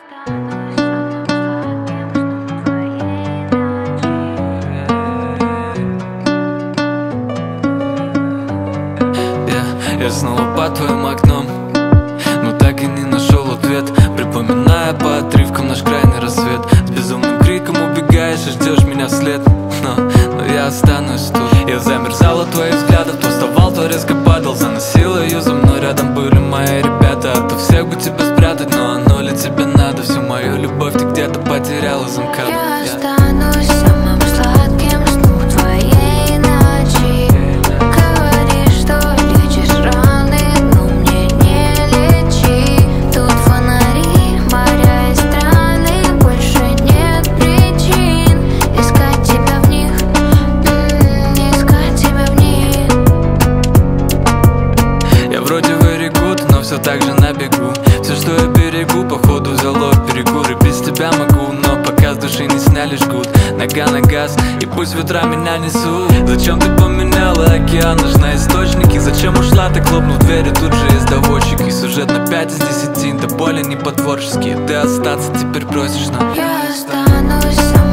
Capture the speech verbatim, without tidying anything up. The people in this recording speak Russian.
Я снова под твоим окном, но так и не нашел ответ, припоминая по отрывкам наш крайний рассвет. С безумным криком убегаешь и ждешь меня вслед, но, но я останусь тут. Я замерзал от твоих взглядов, то вставал, то резко падал. Заносила ее за мной, рядом были мои ребята. А то всех бы тебя спрятать, но оно ли тебе надо? Всю мою любовь ты где-то потеряла за МКАДом. Я останусь самым сладким сном твоей ночи. Говоришь, что лечишь раны, но мне не лечи. Тут фонари, моря и страны, больше нет причин искать тебя в них, м-м, искать тебя в них. Я вроде very good, но все так же на бегу. Все, что я берегу, походу взяло перекур. И без тебя могу, но пока с души не сняли жгут. Нога на газ, и пусть ветра меня несут. Зачем ты поменяла океан на источники? Зачем ушла, ты хлопнув дверью, тут же есть доводчик. И сюжет на пять из десяти, да более не по-творчески. Ты остаться теперь просишь, но Я останусь сама.